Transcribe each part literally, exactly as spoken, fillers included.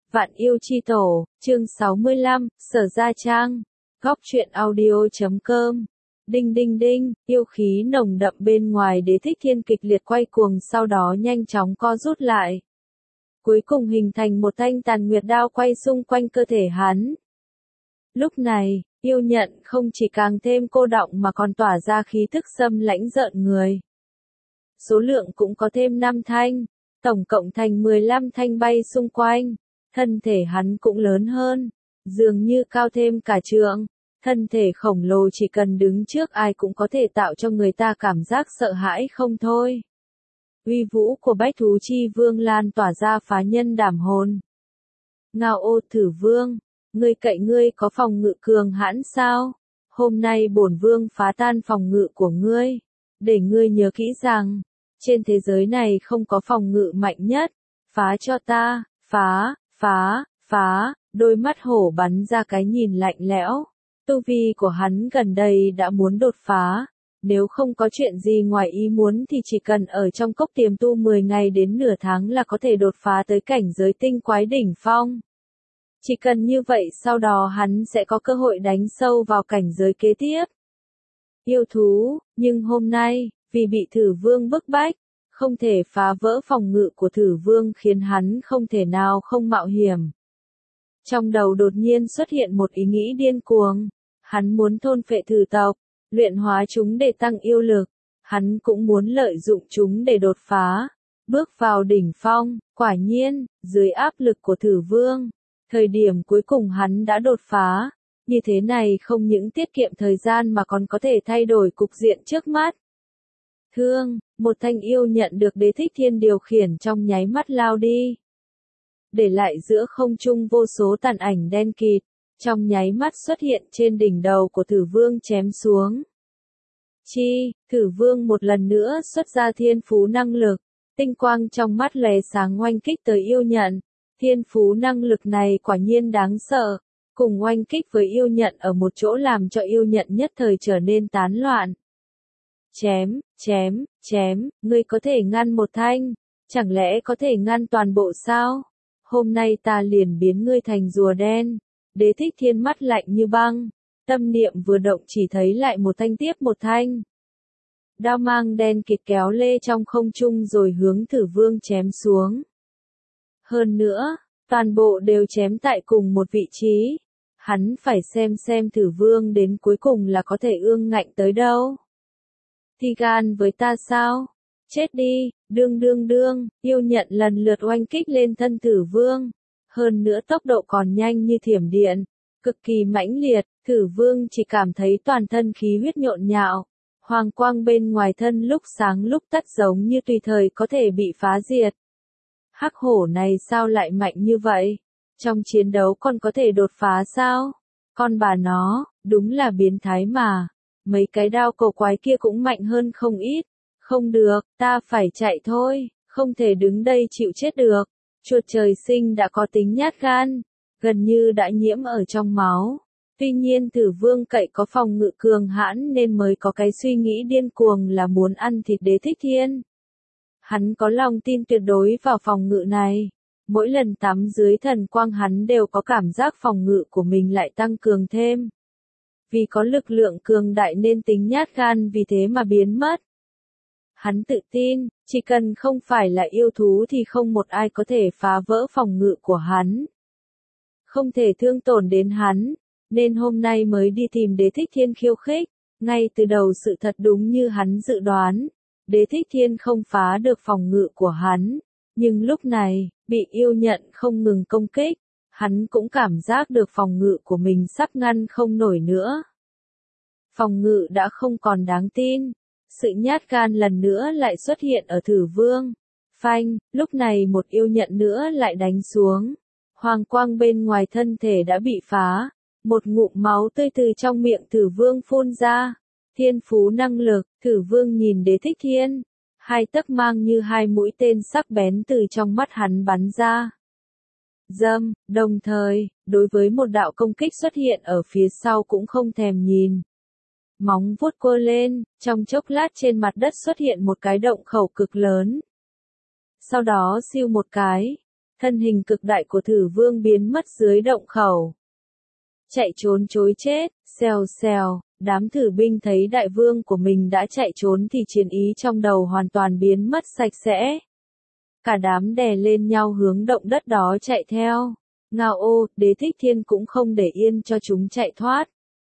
Vạn yêu chi tổ, chương sáu mươi lăm, Sở Gia Trang, góc truyện audio.com. Đinh đinh đinh, yêu khí nồng đậm bên ngoài Đế Thích Thiên kịch liệt quay cuồng, sau đó nhanh chóng co rút lại. Cuối cùng hình thành một thanh tàn nguyệt đao quay xung quanh cơ thể hắn. Lúc này, yêu nhận không chỉ càng thêm cô đọng mà còn tỏa ra khí thức xâm lãnh rợn người. Số lượng cũng có thêm năm thanh, tổng cộng thành mười lăm thanh bay xung quanh. Thân thể hắn cũng lớn hơn, dường như cao thêm cả trượng. Thân thể khổng lồ chỉ cần đứng trước ai cũng có thể tạo cho người ta cảm giác sợ hãi không thôi. Uy vũ của bách thú chi vương lan tỏa ra phá nhân đảm hồn. Ngao ô thử vương, ngươi cậy ngươi có phòng ngự cường hãn sao? Hôm nay bổn vương phá tan phòng ngự của ngươi, để ngươi nhớ kỹ rằng, trên thế giới này không có phòng ngự mạnh nhất, phá cho ta, phá, phá, phá, đôi mắt hổ bắn ra cái nhìn lạnh lẽo. Tu vi của hắn gần đây đã muốn đột phá, nếu không có chuyện gì ngoài ý muốn thì chỉ cần ở trong cốc tiềm tu mười ngày đến nửa tháng là có thể đột phá tới cảnh giới tinh quái đỉnh phong. Chỉ cần như vậy sau đó hắn sẽ có cơ hội đánh sâu vào cảnh giới kế tiếp. Yêu thú, nhưng hôm nay, vì bị Thử Vương bức bách, không thể phá vỡ phòng ngự của Thử Vương khiến hắn không thể nào không mạo hiểm. Trong đầu đột nhiên xuất hiện một ý nghĩ điên cuồng, hắn muốn thôn phệ thử tộc, luyện hóa chúng để tăng yêu lực, hắn cũng muốn lợi dụng chúng để đột phá, bước vào đỉnh phong. Quả nhiên, dưới áp lực của Thử Vương, thời điểm cuối cùng hắn đã đột phá, như thế này không những tiết kiệm thời gian mà còn có thể thay đổi cục diện trước mắt. Thương, một thanh yêu nhận được Đế Thích Thiên điều khiển trong nháy mắt lao đi. Để lại giữa không trung vô số tàn ảnh đen kịt, trong nháy mắt xuất hiện trên đỉnh đầu của Thử Vương chém xuống. Chi, Thử Vương một lần nữa xuất ra thiên phú năng lực, tinh quang trong mắt lóe sáng oanh kích tới yêu nhận. Thiên phú năng lực này quả nhiên đáng sợ, cùng oanh kích với yêu nhận ở một chỗ làm cho yêu nhận nhất thời trở nên tán loạn. Chém, chém, chém, ngươi có thể ngăn một thanh, chẳng lẽ có thể ngăn toàn bộ sao? Hôm nay ta liền biến ngươi thành rùa đen. Đế Thích Thiên mắt lạnh như băng, tâm niệm vừa động chỉ thấy lại một thanh tiếp một thanh. Đao mang đen kịt kéo lê trong không trung rồi hướng Thử Vương chém xuống. Hơn nữa, toàn bộ đều chém tại cùng một vị trí. Hắn phải xem xem Thử Vương đến cuối cùng là có thể ương ngạnh tới đâu. Thì gan với ta sao? Chết đi, đương đương đương, yêu nhận lần lượt oanh kích lên thân Thử Vương. Hơn nữa tốc độ còn nhanh như thiểm điện, cực kỳ mãnh liệt, Thử Vương chỉ cảm thấy toàn thân khí huyết nhộn nhạo. Hoàng quang bên ngoài thân lúc sáng lúc tắt giống như tùy thời có thể bị phá diệt. Hắc hổ này sao lại mạnh như vậy? Trong chiến đấu còn có thể đột phá sao? Con bà nó, đúng là biến thái mà. Mấy cái đao cầu quái kia cũng mạnh hơn không ít. Không được, ta phải chạy thôi, không thể đứng đây chịu chết được. Chuột trời sinh đã có tính nhát gan, gần như đã nhiễm ở trong máu. Tuy nhiên Thử Vương cậy có phòng ngự cường hãn nên mới có cái suy nghĩ điên cuồng là muốn ăn thịt Đế Thích Thiên. Hắn có lòng tin tuyệt đối vào phòng ngự này. Mỗi lần tắm dưới thần quang hắn đều có cảm giác phòng ngự của mình lại tăng cường thêm. Vì có lực lượng cường đại nên tính nhát gan vì thế mà biến mất. Hắn tự tin, chỉ cần không phải là yêu thú thì không một ai có thể phá vỡ phòng ngự của hắn. Không thể thương tổn đến hắn, nên hôm nay mới đi tìm Đế Thích Thiên khiêu khích. Ngay từ đầu sự thật đúng như hắn dự đoán, Đế Thích Thiên không phá được phòng ngự của hắn. Nhưng lúc này, bị yêu nhận không ngừng công kích, hắn cũng cảm giác được phòng ngự của mình sắp ngăn không nổi nữa. Phòng ngự đã không còn đáng tin. Sự nhát gan lần nữa lại xuất hiện ở Thử Vương. Phanh, lúc này một yêu nhận nữa lại đánh xuống. Hoàng quang bên ngoài thân thể đã bị phá. Một ngụm máu tươi từ trong miệng Thử Vương phun ra. Thiên phú năng lực, Thử Vương nhìn Đế Thích Thiên. Hai tấc mang như hai mũi tên sắc bén từ trong mắt hắn bắn ra. Dâm, đồng thời, đối với một đạo công kích xuất hiện ở phía sau cũng không thèm nhìn. Móng vuốt quơ lên, trong chốc lát trên mặt đất xuất hiện một cái động khẩu cực lớn. Sau đó siêu một cái, thân hình cực đại của Thử Vương biến mất dưới động khẩu. Chạy trốn chối chết, xèo xèo, đám thử binh thấy đại vương của mình đã chạy trốn thì chiến ý trong đầu hoàn toàn biến mất sạch sẽ. Cả đám đè lên nhau hướng động đất đó chạy theo. Ngao ô, Đế Thích Thiên cũng không để yên cho chúng chạy thoát.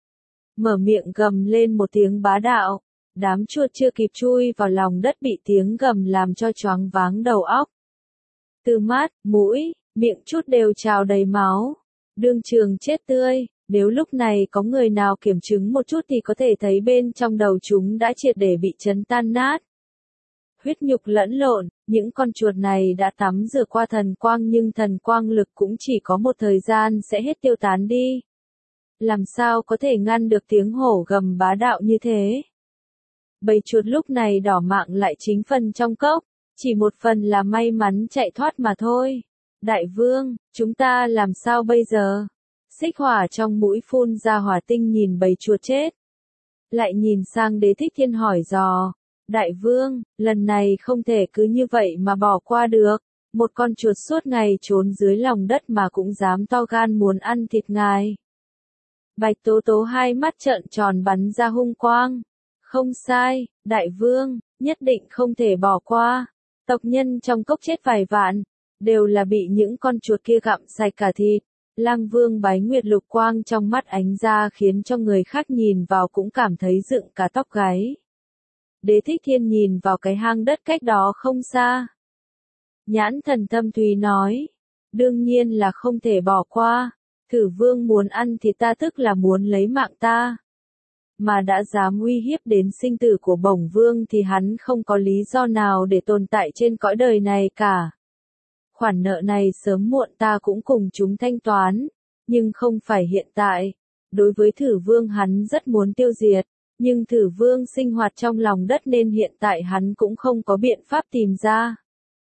Mở miệng gầm lên một tiếng bá đạo. Đám chuột chưa kịp chui vào lòng đất bị tiếng gầm làm cho choáng váng đầu óc. Từ mắt, mũi, miệng chút đều trào đầy máu. Đương trường chết tươi. Nếu lúc này có người nào kiểm chứng một chút thì có thể thấy bên trong đầu chúng đã triệt để bị chấn tan nát. Huyết nhục lẫn lộn, những con chuột này đã tắm rửa qua thần quang nhưng thần quang lực cũng chỉ có một thời gian sẽ hết tiêu tán đi. Làm sao có thể ngăn được tiếng hổ gầm bá đạo như thế? Bầy chuột lúc này đỏ mạng lại chính phần trong cốc, chỉ một phần là may mắn chạy thoát mà thôi. Đại vương, chúng ta làm sao bây giờ? Xích Hỏa trong mũi phun ra hỏa tinh nhìn bầy chuột chết. Lại nhìn sang Đế Thích Thiên hỏi dò. Đại vương, lần này không thể cứ như vậy mà bỏ qua được. Một con chuột suốt ngày trốn dưới lòng đất mà cũng dám to gan muốn ăn thịt ngài. Bạch Tố Tố hai mắt trợn tròn bắn ra hung quang. Không sai, đại vương, nhất định không thể bỏ qua. Tộc nhân trong cốc chết vài vạn, đều là bị những con chuột kia gặm sạch cả thịt. Lăng Vương Bái Nguyệt lục quang trong mắt ánh ra khiến cho người khác nhìn vào cũng cảm thấy dựng cả tóc gáy. Đế Thích Thiên nhìn vào cái hang đất cách đó không xa. Nhãn thần thâm thúy nói, đương nhiên là không thể bỏ qua, Thử Vương muốn ăn thì ta tức là muốn lấy mạng ta. Mà đã dám uy hiếp đến sinh tử của Bổng Vương thì hắn không có lý do nào để tồn tại trên cõi đời này cả. Khoản nợ này sớm muộn ta cũng cùng chúng thanh toán, nhưng không phải hiện tại. Đối với Thử Vương hắn rất muốn tiêu diệt, nhưng Thử Vương sinh hoạt trong lòng đất nên hiện tại hắn cũng không có biện pháp tìm ra.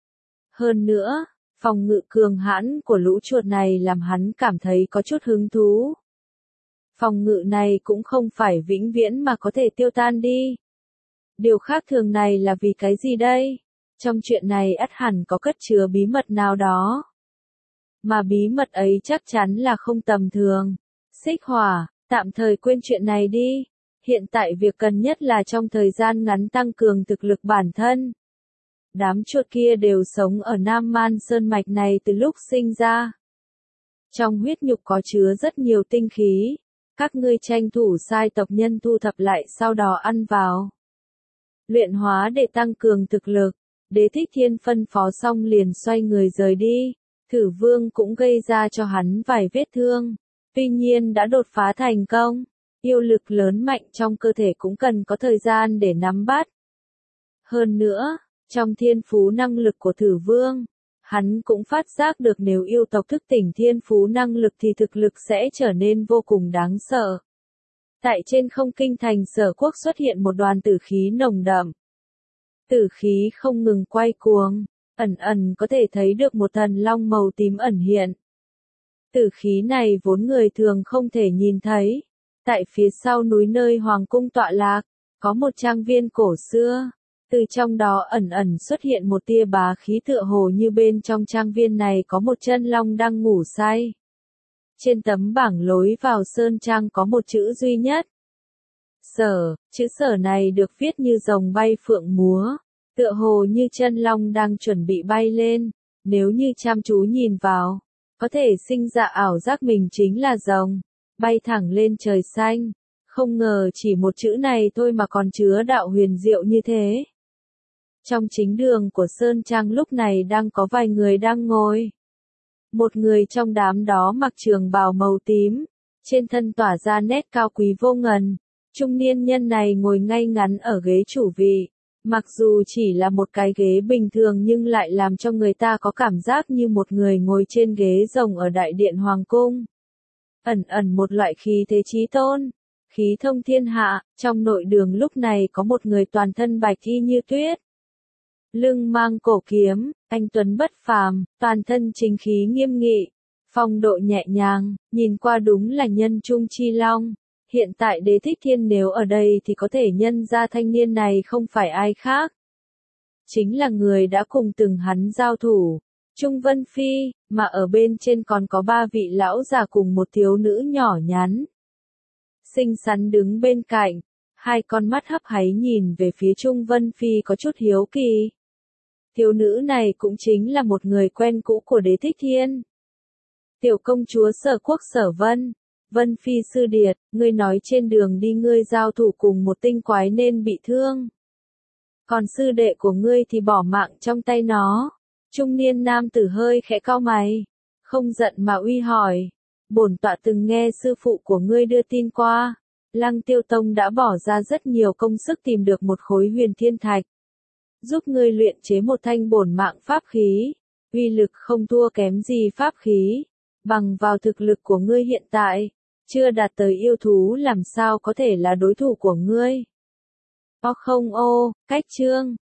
Hơn nữa, phòng ngự cường hãn của lũ chuột này làm hắn cảm thấy có chút hứng thú. Phòng ngự này cũng không phải vĩnh viễn mà có thể tiêu tan đi. Điều khác thường này là vì cái gì đây? Trong chuyện này ắt hẳn có cất chứa bí mật nào đó. Mà bí mật ấy chắc chắn là không tầm thường. Xích Hỏa, tạm thời quên chuyện này đi. Hiện tại việc cần nhất là trong thời gian ngắn tăng cường thực lực bản thân. Đám chuột kia đều sống ở Nam Man Sơn Mạch này từ lúc sinh ra. Trong huyết nhục có chứa rất nhiều tinh khí. Các ngươi tranh thủ sai tộc nhân thu thập lại sau đó ăn vào. Luyện hóa để tăng cường thực lực. Đế Thích Thiên phân phó xong liền xoay người rời đi. Thử Vương cũng gây ra cho hắn vài vết thương. Tuy nhiên đã đột phá thành công. Yêu lực lớn mạnh trong cơ thể cũng cần có thời gian để nắm bắt. Hơn nữa, trong thiên phú năng lực của Thử Vương, hắn cũng phát giác được nếu yêu tộc thức tỉnh thiên phú năng lực thì thực lực sẽ trở nên vô cùng đáng sợ. Tại trên không kinh thành Sở Quốc xuất hiện một đoàn tử khí nồng đậm. Tử khí không ngừng quay cuồng, ẩn ẩn có thể thấy được một thần long màu tím ẩn hiện. Tử khí này vốn người thường không thể nhìn thấy. Tại phía sau núi nơi hoàng cung tọa lạc, có một trang viên cổ xưa. Từ trong đó ẩn ẩn xuất hiện một tia bá khí tựa hồ như bên trong trang viên này có một chân long đang ngủ say. Trên tấm bảng lối vào sơn trang có một chữ duy nhất. Sở, chữ sở này được viết như rồng bay phượng múa, tựa hồ như chân long đang chuẩn bị bay lên, nếu như chăm chú nhìn vào, có thể sinh ra ảo giác mình chính là rồng, bay thẳng lên trời xanh, không ngờ chỉ một chữ này thôi mà còn chứa đạo huyền diệu như thế. Trong chính đường của Sơn Trang lúc này đang có vài người đang ngồi. Một người trong đám đó mặc trường bào màu tím, trên thân tỏa ra nét cao quý vô ngần. Trung niên nhân này ngồi ngay ngắn ở ghế chủ vị, mặc dù chỉ là một cái ghế bình thường nhưng lại làm cho người ta có cảm giác như một người ngồi trên ghế rồng ở đại điện hoàng cung. Ẩn ẩn một loại khí thế chí tôn, khí thông thiên hạ, trong nội đường lúc này có một người toàn thân bạch y như tuyết. Lưng mang cổ kiếm, anh tuấn bất phàm, toàn thân chính khí nghiêm nghị, phong độ nhẹ nhàng, nhìn qua đúng là nhân trung chi long. Hiện tại Đế Thích Thiên nếu ở đây thì có thể nhân ra thanh niên này không phải ai khác. Chính là người đã cùng từng hắn giao thủ. Trung Vân Phi, mà ở bên trên còn có ba vị lão già cùng một thiếu nữ nhỏ nhắn. Xinh xắn đứng bên cạnh, hai con mắt hấp háy nhìn về phía Trung Vân Phi có chút hiếu kỳ. Thiếu nữ này cũng chính là một người quen cũ của Đế Thích Thiên. Tiểu công chúa Sở Quốc Sở Vân, Vân Phi sư điệt, ngươi nói trên đường đi ngươi giao thủ cùng một tinh quái nên bị thương. Còn sư đệ của ngươi thì bỏ mạng trong tay nó. Trung niên nam tử hơi khẽ cau mày, không giận mà uy hỏi. Bổn tọa từng nghe sư phụ của ngươi đưa tin qua, Lăng Tiêu Tông đã bỏ ra rất nhiều công sức tìm được một khối huyền thiên thạch, giúp ngươi luyện chế một thanh bổn mạng pháp khí, uy lực không thua kém gì pháp khí, bằng vào thực lực của ngươi hiện tại, chưa đạt tới yêu thú làm sao có thể là đối thủ của ngươi. O không ô, cách chương